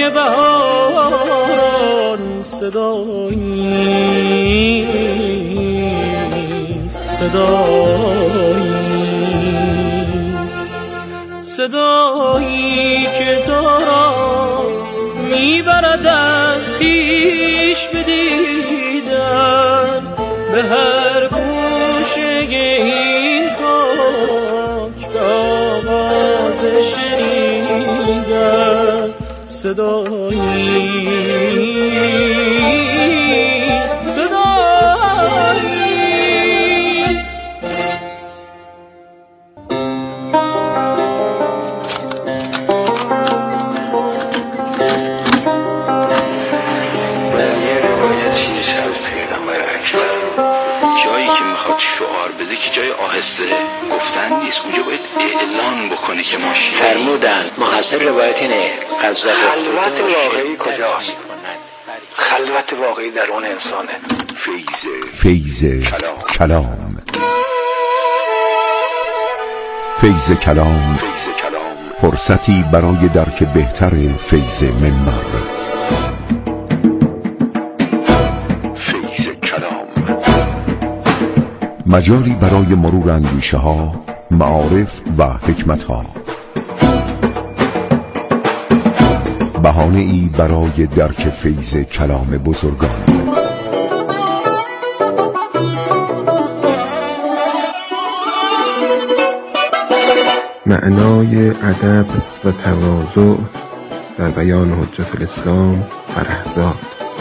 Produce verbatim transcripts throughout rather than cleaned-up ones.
بهاران صداییست، صداییست، صدایی که تو را میبرد از خویش بدیدن به هر گوشه این خاک به آواز شنیدن صداییست، صداییست. شعار بده که جای آهسته گفتن نیست، اونجا باید اعلان بکنی که ما شیعه فرمودن محصل روایت اینه. خلوت واقعی کجاست؟ خلوت واقعی درون انسانه. فیض کلام کلام فیض کلام فرصتی برای درک بهتر فیض منبر. مجالی برای مرور اندیشه ها، معارف و حکمت ها، بهانه ای برای درک فیض کلام بزرگان. معنای ادب و تواضع در بیان حجت الاسلام فرهزاد.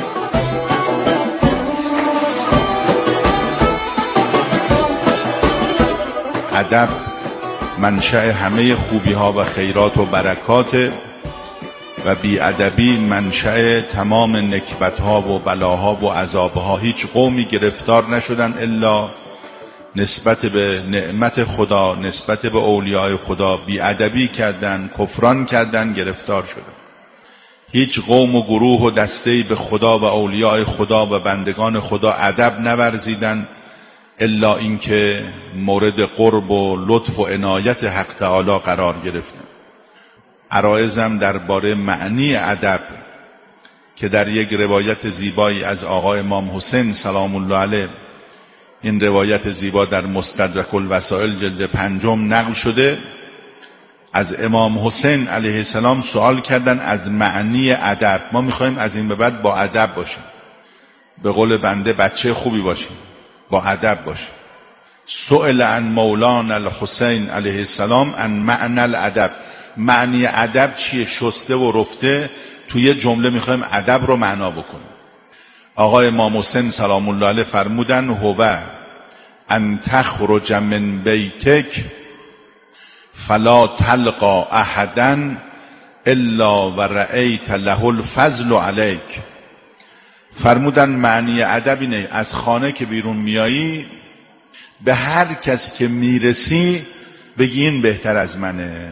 ادب منشأ همه خوبی ها و خیرات و برکات و بی ادبی منشأ تمام نکبت ها و بلاها و عذاب ها. هیچ قومی گرفتار نشدن الا نسبت به نعمت خدا، نسبت به اولیاء خدا بی ادبی کردن، کفران کردن، گرفتار شدن. هیچ قوم و گروه و دسته‌ای به خدا و اولیاء خدا و بندگان خدا ادب نورزیدن الا اینکه مورد قرب و لطف و عنایت حق تعالی قرار گرفتن. عرایزم درباره معنی ادب که در یک روایت زیبایی از آقا امام حسین سلام الله علیه، این روایت زیبا در مستدرک الوسائل جلد پنجم نقل شده، از امام حسین علیه السلام سوال کردن از معنی ادب. ما میخوایم از این به بعد با ادب باشیم، به قول بنده بچه خوبی باشیم، با ادب باشیم. سئل عن مولانا الحسین علیه السلام عن معنی الادب. معنی ادب چیه؟ شسته و رفته توی جمله میخوایم ادب رو معنا بکنیم. آقا امام حسین سلام الله علیه فرمودن هو ان تخرج من بیتک فلا تلقا احدا الا و رأیت له الفضل علیک. فرمودن معنی ادب اینه از خانه که بیرون میایی به هر کس که میرسی بگی این بهتر از منه،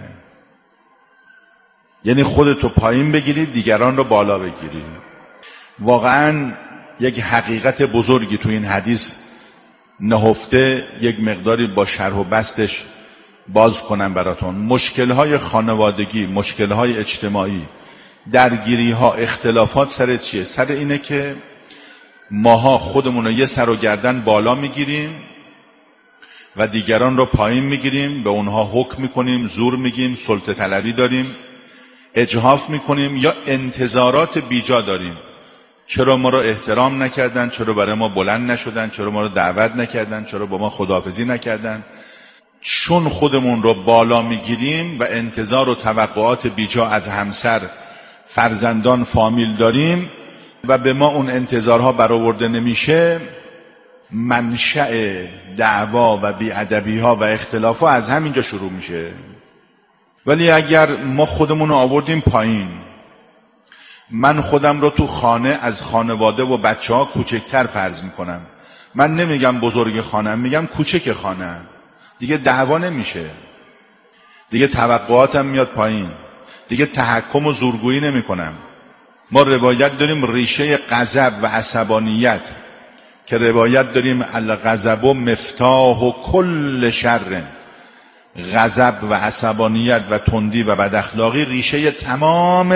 یعنی خودتو پایین بگیری دیگران رو بالا بگیری. واقعا یک حقیقت بزرگی تو این حدیث نهفته، یک مقداری با شرح و بستش باز کنم براتون. مشکلهای خانوادگی، مشکلهای اجتماعی، درگیری ها، اختلافات سر چیه؟ سر اینه که ماها خودمون رو یه سر و گردن بالا میگیریم و دیگران رو پایین میگیریم، به اونها حکم میکنیم، زور میگیم، سلطه طلبی داریم، اجحاف میکنیم یا انتظارات بیجا داریم. چرا ما رو احترام نکردن؟ چرا برای ما بلند نشدن؟ چرا ما رو دعوت نکردن؟ چرا با ما خداحافظی نکردن؟ چون خودمون رو بالا میگیریم و انتظار و توقعات بیجا از همسر، فرزندان، فامیل داریم و به ما اون انتظارها برآورده نمیشه، منشأ دعوا و بی‌ادبی ها و اختلاف ها از همینجا شروع میشه. ولی اگر ما خودمون رو آوردیم پایین، من خودم رو تو خانه از خانواده و بچه ها کوچکتر فرض میکنم، من نمیگم بزرگ خانم، میگم کوچک خانه، دیگه دعوا نمیشه، دیگه توقعاتم میاد پایین، دیگه تحکم و زورگویی نمی کنم. ما روایت داریم ریشه غضب و عصبانیت که روایت داریم الغضب و مفتاح و کل شر. غضب و عصبانیت و تندی و بد اخلاقی ریشه تمام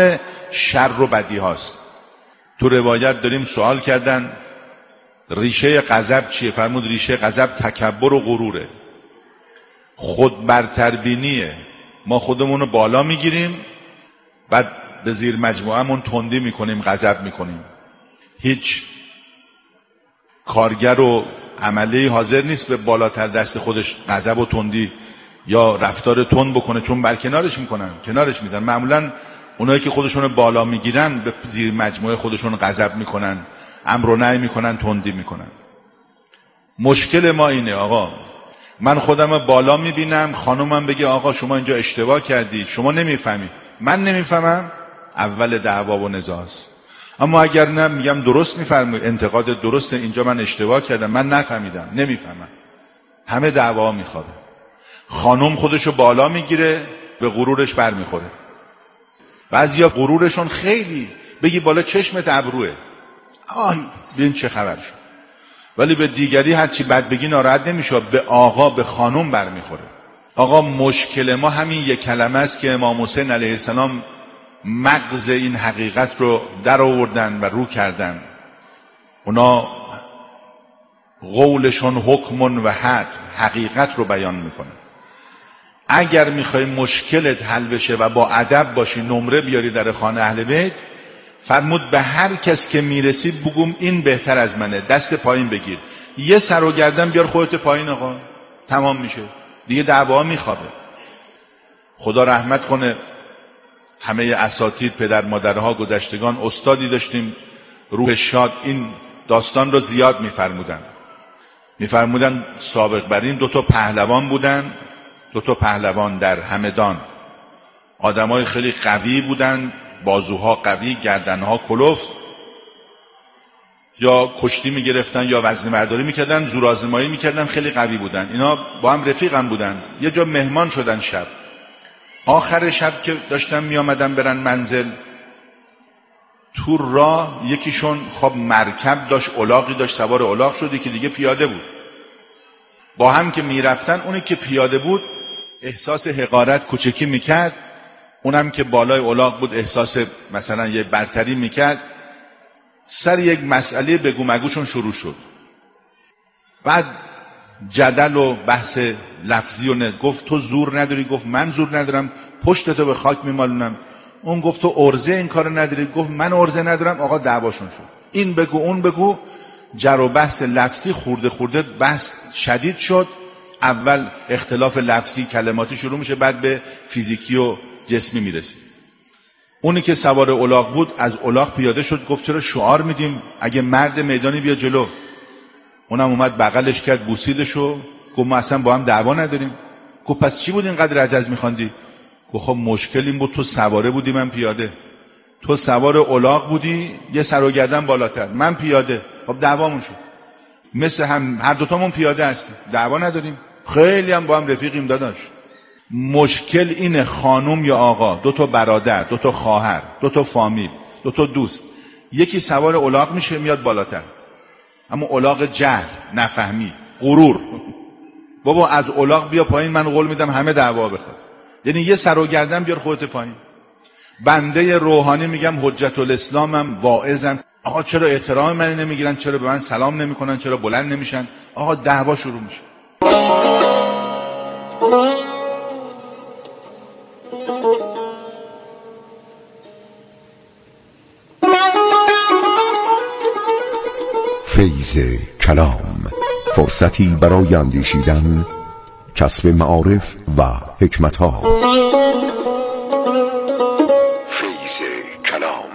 شر و بدی هاست. تو روایت داریم سوال کردن ریشه غضب چیه؟ فرمود ریشه غضب تکبر و غروره، خود برتربینیه. ما خودمون رو بالا میگیریم، بعد به زیر مجموعهمون تندی میکنیم، غضب میکنیم. هیچ کارگر و عملی حاضر نیست به بالاتر دست خودش غضب و تندی یا رفتار تند بکنه، چون برکنارش میکنن، کنارش میزنن. معمولا اونایی که خودشون بالا میگیرن به زیر مجموعه خودشون غضب میکنن، امر و نهی میکنن، تندی میکنن. مشکل ما اینه آقا، من خودم بالا میبینم، خانومم بگه آقا شما اینجا اشتباه کردی، شما نمیفهمی، من نمیفهمم، اول دعوا و نزاعست. اما اگر نه میگم درست میفرمایید، انتقاد درسته، اینجا من اشتباه کردم، من نفهمیدم، نمیفهمم، همه دعوا میخوابه. خانم خودشو بالا میگیره، به غرورش بر میخوره. بعضیا غرورشون خیلی بگی بالا چشمت ابروه، آه ببین چه خبر شد، ولی به دیگری هرچی بد بگی ناراحت نمیشه، به آقا به خانم بر میخوره. آقا مشکل ما همین یک کلمه است که امام حسین علیه السلام مغز این حقیقت رو در آوردن و رو کردن. اونا قولشون حکمون و حد، حقیقت رو بیان میکنن. اگر میخوای مشکلت حل بشه و با ادب باشی، نمره بیاری در خانه اهل بیت، فرمود به هر کس که میرسی بگم این بهتر از منه، دست پایین بگیر، یه سر و گردن بیار خودت پایین، آقا تمام میشه دیگه، دعوا میخوابه. خدا رحمت کنه همه اساتید، پدر مادرها، گذشتگان، استادی داشتیم روح شاد، این داستان رو زیاد میفرمودن. میفرمودن سابق بر این دو تا پهلوان بودن، دو تا پهلوان در همدان، آدمای خیلی قوی بودن، بازوها قوی، گردنها کلفت، یا کشتی میگرفتن یا وزنه برداری میکردن، زورآزمایی میکردن، خیلی قوی بودن. اینا با هم رفیق هم بودن. یه جا مهمان شدن شب، آخر شب که داشتن میامدن برن منزل، تو راه یکیشون خب مرکب داشت، الاغی داشت، سوار الاغ شد، یکی دیگه پیاده بود. با هم که میرفتن، اونی که پیاده بود احساس حقارت کوچکی میکرد، اونم که بالای الاغ بود احساس مثلا یه برتری میکرد. سر یک مسئله بگو مگوشون شروع شد. بعد جدل و بحث لفظی و نه. گفت تو زور نداری، گفت من زور ندارم، پشتتو به خاک میمالونم. اون گفت تو ارزه این کارو نداری، گفت من ارزه ندارم. آقا دعواشون شد، این بگو اون بگو، جر و بحث لفظی خورده خورده بحث شدید شد. اول اختلاف لفظی کلماتی شروع میشه، بعد به فیزیکی و جسمی میرسه. اونی که سوار الاغ بود از الاغ پیاده شد، گفت چرا شعار میدیم اگه مرد میدانی بیا جلو. اونم اومد بغلش کرد، بوسیدشو، گفت ما اصلا با هم دعوا نداریم. گفت پس چی بود اینقدر عجز میخواندی؟ گفت خب مشکل این بود تو سواره بودی من پیاده، تو سوار الاغ بودی یه سر و گردن بالاتر، من پیاده، خب دعوامون شد. مثل هم هر دوتامون پیاده هستیم، دعوا نداریم، خیلی هم با هم رفیقیم داداش. مشکل اینه خانم یا آقا، دو تا برادر، دو تا خواهر، دو تا فامیل، دو تا دوست، یکی سوار الاغ میشه میاد بالاتر، اما الاغ جهل، نفهمی، غرور، بابا از الاغ بیا پایین، من قول میدم همه دعوا بخواد. یعنی یه سر و گردن بیار خودت پایین. بنده روحانی میگم حجت الاسلامم، واعظم، آقا چرا احترام من نمیگیرن، چرا به من سلام نمیکنن، چرا بلند نمیشن؟ آقا دعوا شروع میشه. فیض کلام، فرصتی برای اندیشیدن، کسب معارف و حکمت‌ها. فیض کلام.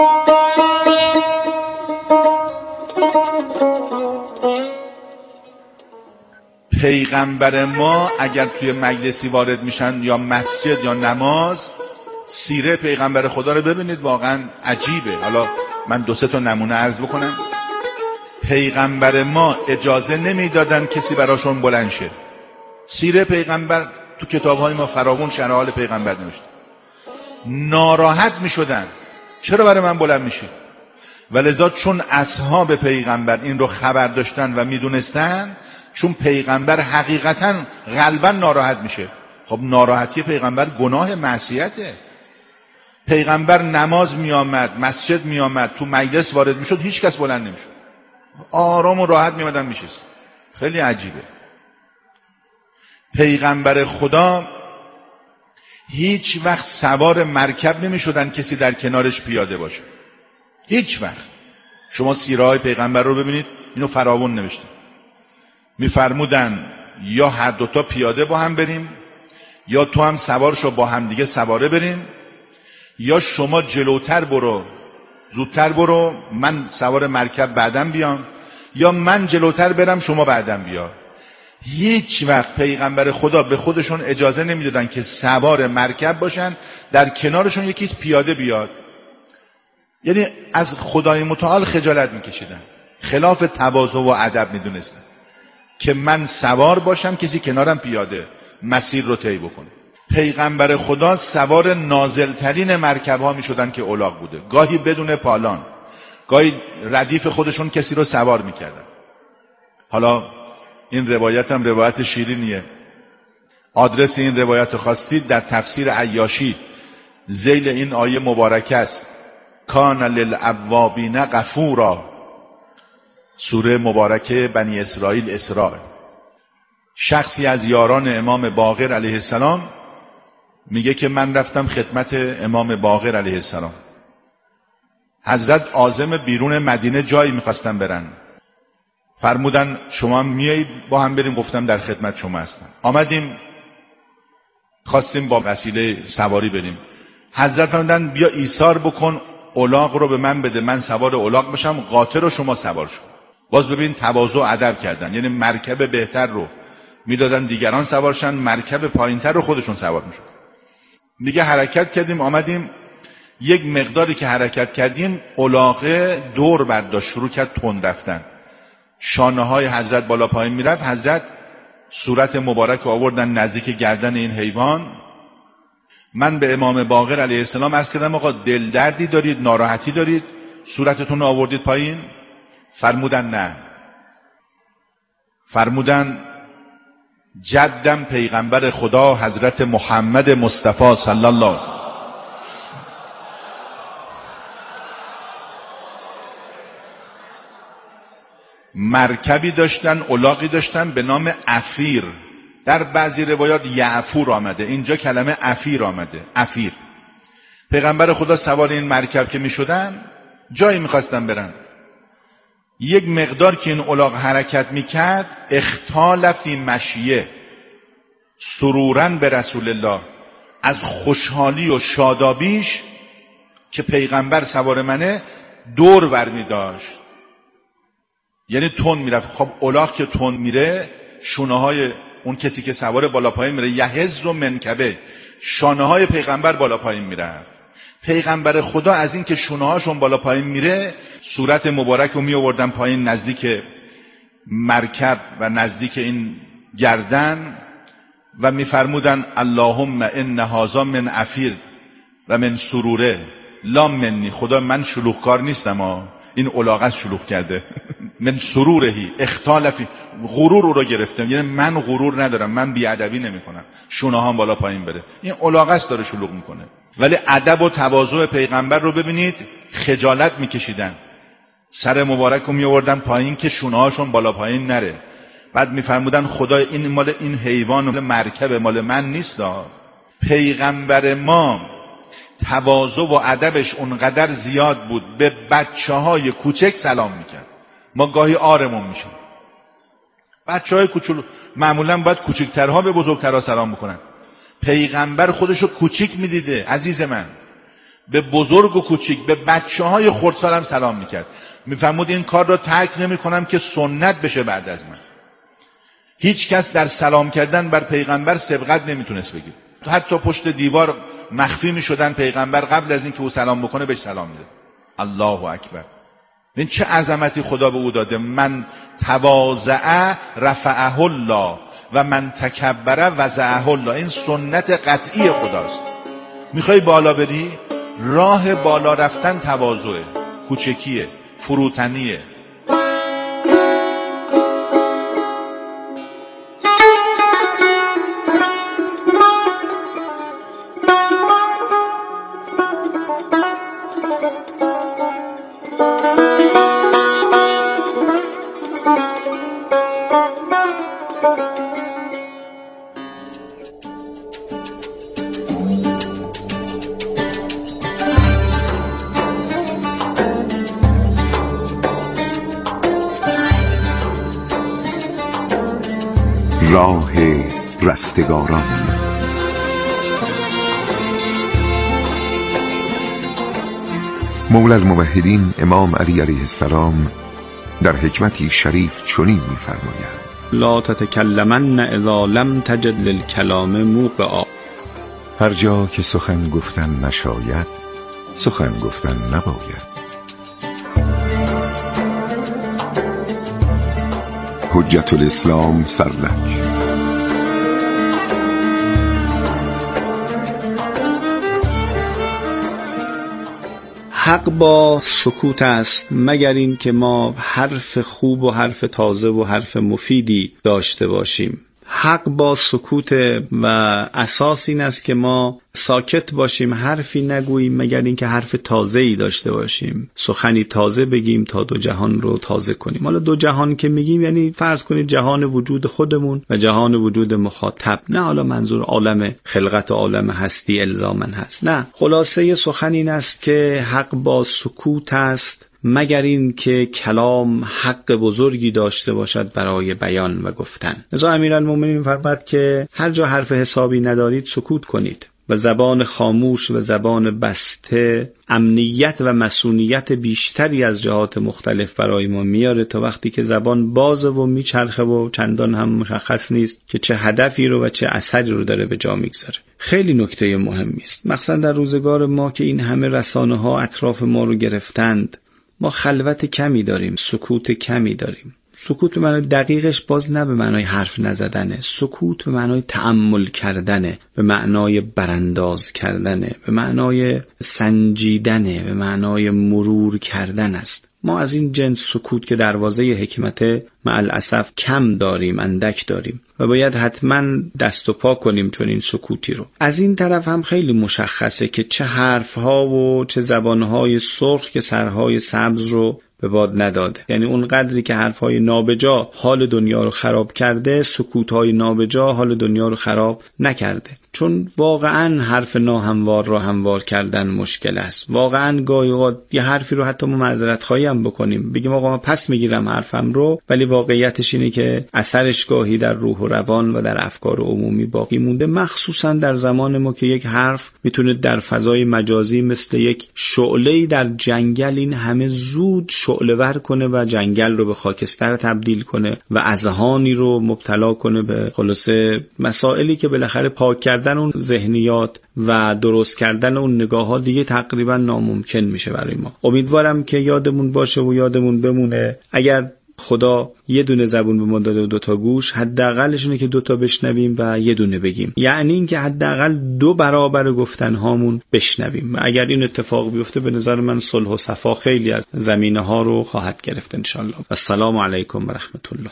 پیغمبر ما اگر توی مجلسی وارد میشن یا مسجد یا نماز، سیره پیغمبر خدا رو ببینید، واقعا عجیبه. حالا من دو سه تا نمونه عرض بکنم. پیغمبر ما اجازه نمیدادن کسی براشون بلند شه. سیره پیغمبر تو کتاب‌های ما فراوون شرح حال پیغمبر نوشته. ناراحت میشدن چرا برای من بلند میشه؟ ولذا چون اصحاب پیغمبر این رو خبر داشتن و میدونستن، چون پیغمبر حقیقتا قلبا ناراحت میشه. خب ناراحتی پیغمبر گناه معصیته. پیغمبر نماز می آمد، مسجد می آمد، تو مجلس وارد می شد، هیچ کس بلند نمی شد، آرام و راحت می آمدن می شست. خیلی عجیبه. پیغمبر خدا هیچ وقت سوار مرکب نمی شدن کسی در کنارش پیاده باشه، هیچ وقت. شما سیره های پیغمبر رو ببینید، اینو فراوون نوشته. می فرمودن یا هر دوتا پیاده با هم بریم، یا تو هم سوار شو با هم دیگه سواره بریم، یا شما جلوتر برو زودتر برو من سوار مرکب بعدم بیام، یا من جلوتر برم شما بعدم بیا. هیچ وقت پیغمبر خدا به خودشون اجازه نمیدادن که سوار مرکب باشن در کنارشون یکی پیاده بیاد. یعنی از خدای متعال خجالت میکشیدن، خلاف تواضع و ادب میدونستن که من سوار باشم کسی کنارم پیاده مسیر رو طی بکنه. پیغمبر خدا سوار نازلترین مرکب ها می شدن که الاغ بوده، گاهی بدون پالان، گاهی ردیف خودشون کسی رو سوار می کردن. حالا این روایت هم روایت شیرینیه. آدرس این روایت خواستید در تفسیر عیاشی ذیل این آیه مبارکه است. کان للأوابین غفورا، سوره مبارکه بنی اسرائیل اسراء. شخصی از یاران امام باقر علیه السلام میگه که من رفتم خدمت امام باقر علیه السلام. حضرت عازم بیرون مدینه جایی میخواستن برن، فرمودن شما میایی با هم بریم؟ گفتم در خدمت شما هستم. آمدیم خواستیم با وسیله سواری بریم. حضرت فرمودن بیا ایثار بکن، الاغ رو به من بده، من سوار الاغ بشم، قاطر رو شما سوار شو. باز ببین تواضع ادب کردن، یعنی مرکب بهتر رو میدادن دیگران سوارشن، مرکب پایینتر رو خودشون سوار میشن. دیگه حرکت کردیم، آمدیم یک مقداری که حرکت کردیم الاغه دور برداشت، شروع کرد تند رفتن، شانه های حضرت بالا پایین میرفت. حضرت صورت مبارک آوردن نزدیک گردن این حیوان. من به امام باقر علیه السلام عرض کردم آقا دل دردی دارید، ناراحتی دارید، صورتتون رو آوردید پایین؟ فرمودن نه. فرمودن جدم پیغمبر خدا حضرت محمد مصطفی صلی الله علیه وسلم مرکبی داشتن، الاغی داشتن به نام افیر. در بعضی روایات یعفور آمده، اینجا کلمه افیر آمده. افیر. پیغمبر خدا سوار این مرکب که می شدن جایی می خواستن برن. یک مقدار که این الاغ حرکت می کرد اختال فی مشیه سرورن به رسول الله، از خوشحالی و شادابیش که پیغمبر سوار منه دور ور می داشت، یعنی تون می رفت. خب الاغ که تون میره شونه های اون کسی که سوار بالا پایین میره، یهز و منکبه، شانه های پیغمبر بالا پایین میرفت. پیغمبر خدا از این که شونه هاشون بالا پایین میره صورت مبارک رو می آوردن پایین نزدیک مرکب و نزدیک این گردن و می فرمودن اللهم ان هذا من افیر و من سروره لا منی. خدا من شلوغکار نیستم ها، این الاغت شلوغ کرده. من سرورهی اختالفی، غرور او رو گرفتم، یعنی من غرور ندارم، من بیادبی نمی کنم شونه هام بالا پایین بره. این الاغت داره شلوغ میکنه. ولی ادب و تواضع پیغمبر رو ببینید، خجالت میکشیدن، سر مبارک رو میآوردن پایین که شونه هاشون بالا پایین نره. بعد میفرمودن خدا این مال این حیوان مال مرکب مال من نیست. پیغمبر ما تواضع و ادبش اونقدر زیاد بود به بچه های کوچک سلام میکرد. ما گاهی آرمون میشیم، بچه های کوچولو معمولا باید کوچکترها به بزرگترها سلام بکنن. پیغمبر خودشو کوچیک میدیده عزیز من، به بزرگ و کوچیک، به بچه های خردسال هم سلام میکرد. میفرمود این کار رو ترک نمی کنم که سنت بشه بعد از من. هیچ کس در سلام کردن بر پیغمبر سبقت نمیتونست بگیر، حتی پشت دیوار مخفی میشدن، پیغمبر قبل از این که او سلام بکنه بهش سلام میده. الله اکبر. این چه عظمتی خدا به او داده. من تواضع رفعه الله و من تکبر وضعه الله. این سنت قطعی خداست. میخوای بالا بری، راه بالا رفتن تواضعه، کوچکیه، فروتنیه. راه رستگاران. مولا الموحدین امام علی علیه السلام در حکمتی شریف چنین می‌فرماید: لا تتکلمن اذا لم تجد للکلام موقعا. هر جا که سخن گفتن نشاید، سخن گفتن نباید. حجت الاسلام سرلک. حق با سکوت است، مگر این که ما حرف خوب و حرف تازه و حرف مفیدی داشته باشیم. حق با سکوت و اساس این است که ما ساکت باشیم، حرفی نگوییم مگر اینکه حرف تازه‌ای داشته باشیم، سخنی تازه بگیم تا دو جهان رو تازه کنیم. حالا دو جهان که میگیم یعنی فرض کنید جهان وجود خودمون و جهان وجود مخاطب، نه حالا منظور عالم خلقت و عالم هستی الزامن هست، نه. خلاصه سخن این است که حق با سکوت است، مگر این که کلام حق بزرگی داشته باشد برای بیان و گفتن. لذا امیرالمومنین فرمود که هر جا حرف حسابی ندارید سکوت کنید و زبان خاموش و زبان بسته امنیت و مسئولیت بیشتری از جهات مختلف برای ما میاره تا وقتی که زبان بازه و میچرخه و چندان هم مشخص نیست که چه هدفی رو و چه اثری رو داره به جا میگذاره. خیلی نکته مهمی است، مخصوصا در روزگار ما که این همه رسانه ها اطراف ما رو گرفتند. ما خلوت کمی داریم، سکوت کمی داریم. سکوت به معنای دقیقش باز نه به معنای حرف نزدنه، سکوت به معنای تأمل کردنه، به معنای برانداز کردنه، به معنای سنجیدنه، به معنای مرور کردن است. ما از این جنس سکوت که دروازه حکمت مع الاسف کم داریم، اندک داریم و باید حتما دست و پا کنیم چون این سکوتی رو. از این طرف هم خیلی مشخصه که چه حرفها و چه زبانهای سرخ که سرهای سبز رو به باد نداده. یعنی اون قدری که حرفهای نابجا حال دنیا رو خراب کرده، سکوتهای نابجا حال دنیا رو خراب نکرده. چون واقعا حرف ناهموار رو هموار کردن مشکل است. واقعا گاهی اوقات یه حرفی رو حتی ما معذرت خواهی هم بکنیم، بگیم آقا من پس میگیرم حرفم رو، ولی واقعیتش اینه که اثرش گاهی در روح و روان و در افکار عمومی باقی مونده، مخصوصا در زمان ما که یک حرف میتونه در فضای مجازی مثل یک شعله‌ای در جنگل این همه زود شعله ور کنه و جنگل رو به خاکستر تبدیل کنه و اذهانی رو مبتلا کنه به خلاصه مسائلی که بالاخره پاک کردن اون ذهنیات و درست کردن اون نگاه ها دیگه تقریبا ناممکن میشه برای ما. امیدوارم که یادمون باشه و یادمون بمونه اگر خدا یه دونه زبون به ما داده و دو تا گوش، حداقلش اینه که دو تا بشنویم و یه دونه بگیم، یعنی این که حداقل دو برابر گفتن هامون بشنویم. و اگر این اتفاق بیفته به نظر من صلح و صفا خیلی از زمینه ها رو خواهد گرفت ان شاء الله. السلام علیکم و رحمت الله.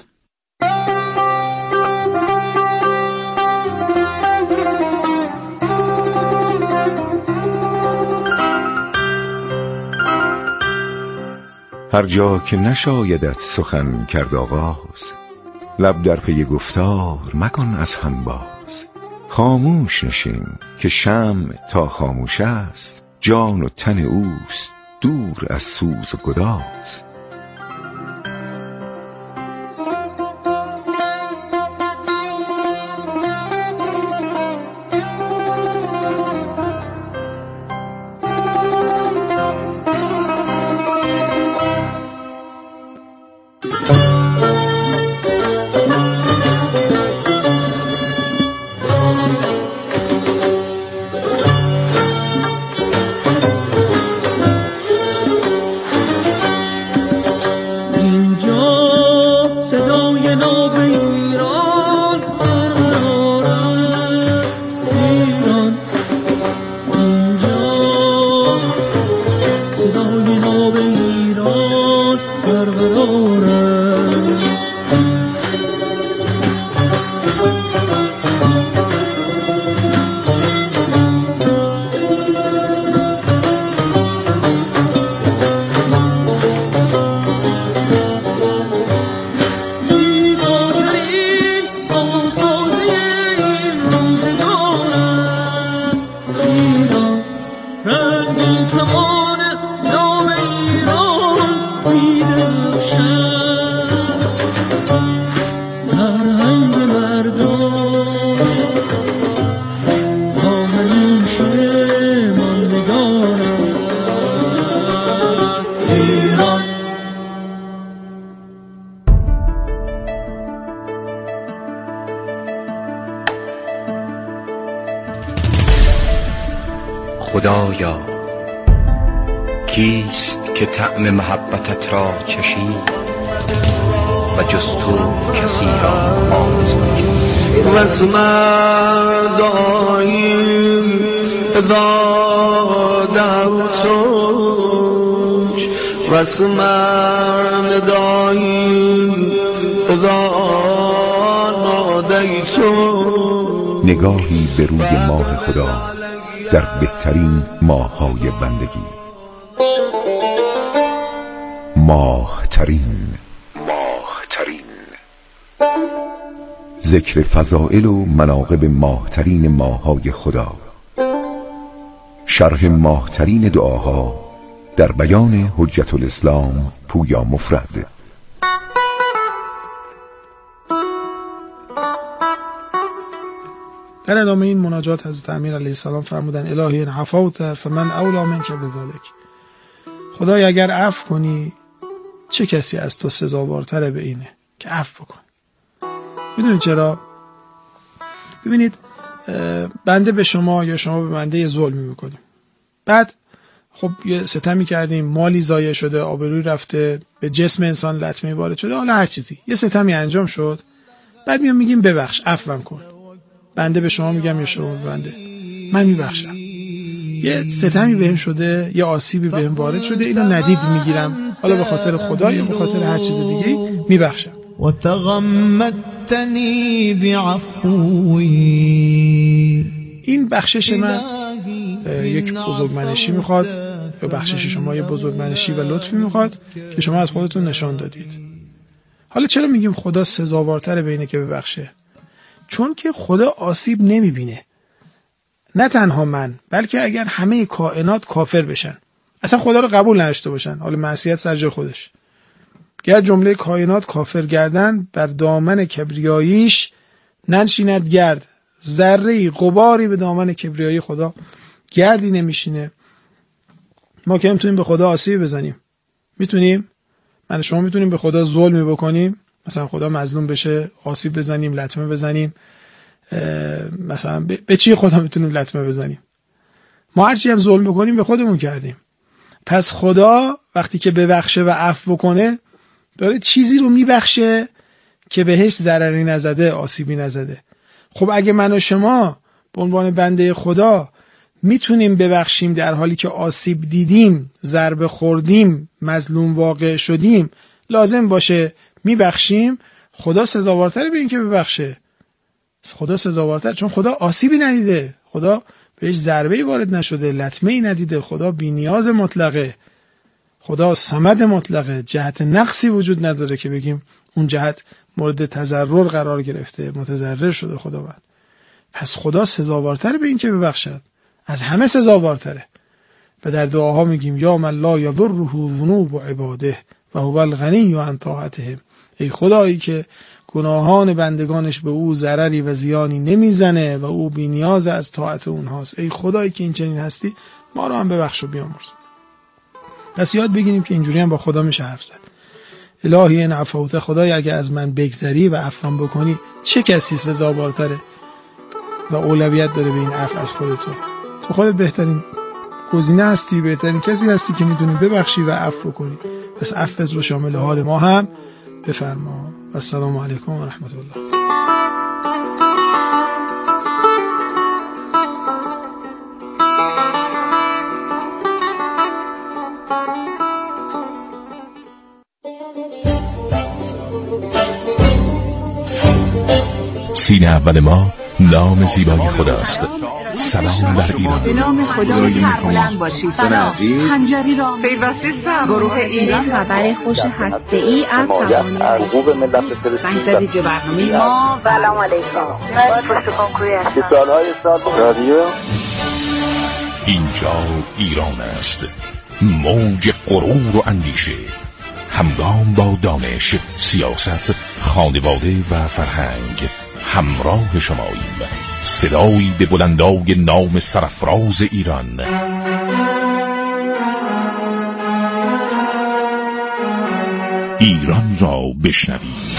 هر جا که نشایدت سخن کرد آغاز، لب در پی گفتار مکن از هم باز. خاموش نشین که شمع تا خاموش است، جان و تن اوست دور از سوز و گداز. خدایا کیست که طعم محبتت را چشید و جز تو کسی را آزمود واسمع دایم اذا دعوتوش واسمع دایم اذا نادیتوش. نگاهی به روی ماه خدا در بهترین ماه‌های بندگی. ماه ترین ماه ترین ذکر فضائل و مناقب ماه ترین ماه‌های خدا. شرح ماه ترین دعاها در بیان حجت الاسلام پویا مفرد. در ادامه این مناجات حضرت امیر علیه السلام فرمودن الهی ان عفوت فمن اولی منک بذلک. خدای اگر عفو کنی چه کسی از تو سزاوارتره به اینه که عفو بکن. میدونید چرا؟ ببینید بنده به شما یا شما به بنده یه ظلمی میکنیم، بعد خب یه ستمی کردیم، مالی ضایع شده، آبروی رفته، به جسم انسان لطمه وارد شده، حالا هر چیزی یه ستمی انجام شد، بعد میام میگیم ببخش، عفوم کن. بنده به شما میگم یا شما به بنده من میبخشم. یه ستمی بهم شده، یه آسیبی بهم وارد شده، اینو ندید میگیرم، حالا به خاطر خدا یا به خاطر هر چیز دیگه میبخشم. و تغمدتنی بعفوی. این بخشش من یک بزرگمنشی میخواد یا بخشش شما یه بزرگمنشی و لطفی میخواد که شما از خودتون نشان دادید. حالا چرا میگیم خدا سزاوارتره به اینه که ببخشه؟ چون که خدا آسیب نمیبینه. نه تنها من، بلکه اگر همه کائنات کافر بشن، اصلا خدا رو قبول نداشته باشن، حالا معصیت سر جای خودش، گر جمله کائنات کافر گردن، در دامن کبریاییش ننشیند گرد. ذره غباری به دامن کبریایی خدا گردی نمیشینه. ما که میتونیم به خدا آسیب بزنیم؟ میتونیم؟ من شما میتونیم به خدا ظلمی بکنیم؟ مثلا خدا مظلوم بشه آسیب بزنیم، لطمه بزنیم؟ مثلا به چی خدا میتونیم لطمه بزنیم؟ ما هرچی هم ظلم بکنیم به خودمون کردیم. پس خدا وقتی که ببخشه و عفو بکنه داره چیزی رو میبخشه که بهش ضرری نزده، آسیبی نزده. خب اگه من و شما به عنوان بنده خدا میتونیم ببخشیم در حالی که آسیب دیدیم، ضربه خوردیم، مظلوم واقع شدیم، لازم باشه میبخشیم، خدا سزاوارتره به این که ببخشه. خدا سزاوارتر، چون خدا آسیبی ندیده، خدا بهش ضربه‌ای وارد نشده، لطمه‌ای ندیده، خدا بی‌نیاز مطلقه، خدا صمد مطلقه، جهت نقصی وجود نداره که بگیم اون جهت مورد تضرر قرار گرفته، متضرر شده خداوند. پس خدا سزاوارتره به این که ببخشد، از همه سزاوارتره. و در دعاها میگیم یا من لا یضره ذنوب عباده و هو الغنی عن طاعتهم. ای خدایی که گناهان بندگانش به او ضرری و زیانی نمیزنه و او بی‌نیاز از طاعت اونهاست. ای خدایی که این چنین هستی، ما رو هم ببخش و بیامرز. پس یاد بگیریم که اینجوری هم با خدا میشه حرف زد. الهی ان عفوت، خدای اگه از من بگذری و عفوم بکنی چه کسی سزاوارتره و اولویت داره به این عفو از خودت؟ تو خودت بهترین گزینه هستی، بهترین کسی هستی که میتونی ببخشی و عفو بکنی. پس عفوت رو شامل حال ما هم بفرما. السلام علیکم و رحمت الله. سینه اول ما نام زیبای خداست. سلام بر ایران. به نام خدا سربلند باشید. سلام. خنجری را پیوسته سلام. گروه ایران خبر خوش هسته‌ای از سوانح حقوق ملت فلسطین به برنامه ما. سلام علیکم. رادیو اینجا ایران است. موج غرور و اندیشه، همگام با دانش، سیاست، خانواده و فرهنگ همراه شماییم. صدایی به بلندای نام سرفراز ایران. ایران را بشنوید.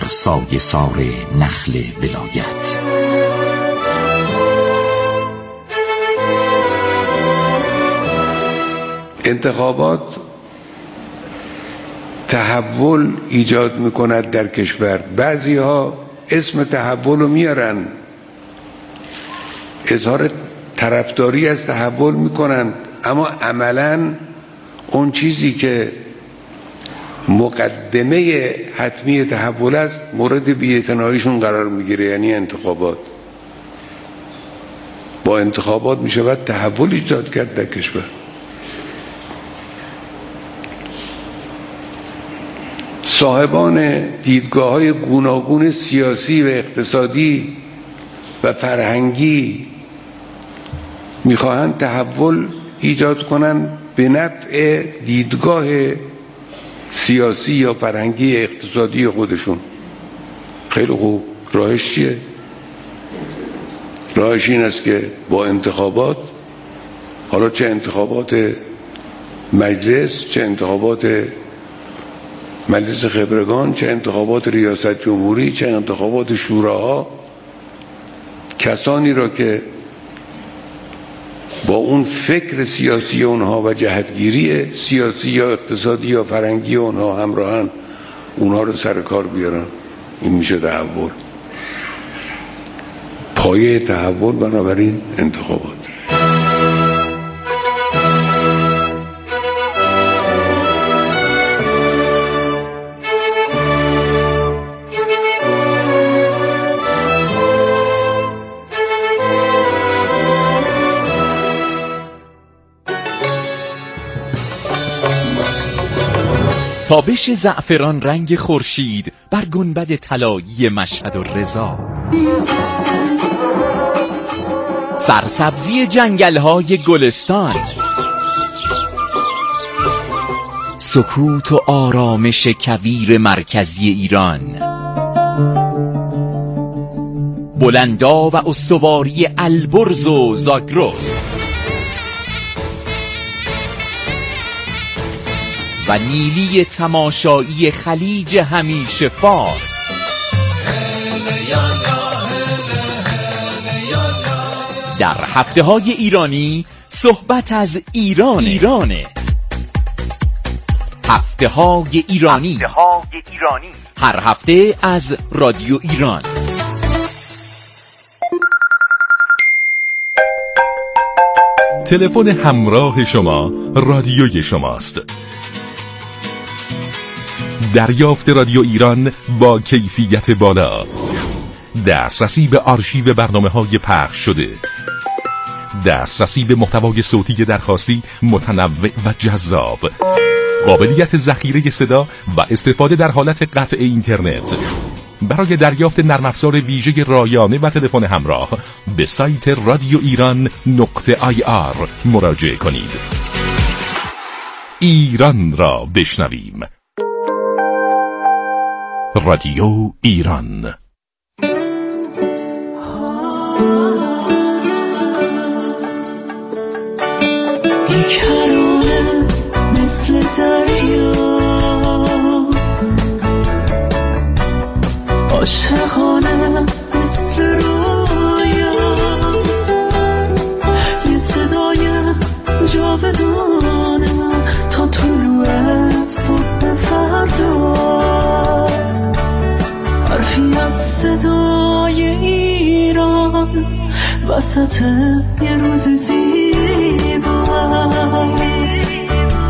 سایه سار نخل ولایت. انتخابات تحول ایجاد میکند در کشور. بعضی ها اسم تحول رو میارن، اظهار طرفداری از تحول میکنند، اما عملاً اون چیزی که مقدمه حتمی تحول است مورد بی‌اعتناییشون قرار میگیره، یعنی انتخابات. با انتخابات میشود تحول ایجاد کرد در کشور. صاحبان دیدگاه‌های گوناگون سیاسی و اقتصادی و فرهنگی میخواهند تحول ایجاد کنند به نفع دیدگاه سیاسی یا فرهنگی اقتصادی خودشون. خیلی خوب، راهش چیه؟ راهش این است که با انتخابات، حالا چه انتخابات مجلس، چه انتخابات مجلس خبرگان، چه انتخابات ریاست جمهوری، چه انتخابات شوراها، کسانی را که با اون فکر سیاسی اونها و جهتگیری سیاسی یا اقتصادی یا فرهنگی اونها همراهن، اونها رو سر کار بیارن. این میشه تحول. پایه تحول بنابراین انتخابات. تابش زعفران رنگ خورشید بر گنبد طلایی مشهد و رضا، سرسبزی جنگل‌های گلستان، سکوت و آرامش کویر مرکزی ایران، بلندا و استواری البرز و زاگرس و نیلی تماشایی خلیج همیشه فارس. در هفته های ایرانی صحبت از ایران ایرانه. هفته های ایرانی هر هفته از رادیو ایران. تلفن همراه شما رادیوی شماست. دریافت رادیو ایران با کیفیت بالا، دسترسی به آرشیو برنامه‌های پخش شده، دسترسی به محتوای صوتی درخواستی متنوع و جذاب، قابلیت ذخیره صدا و استفاده در حالت قطع اینترنت. برای دریافت نرم افزار ویژه رایانه و تلفن همراه به سایت رادیو ایران نقطه آی آر مراجعه کنید. ایران را بشنویم. رادیو ایران. بیکرانه مثل دریا، عاشقانه مثل رویا، یه صدای جاودانه تا طلوع صبح فردا، حرفی از صدای ایران وسط یه روز زیبا.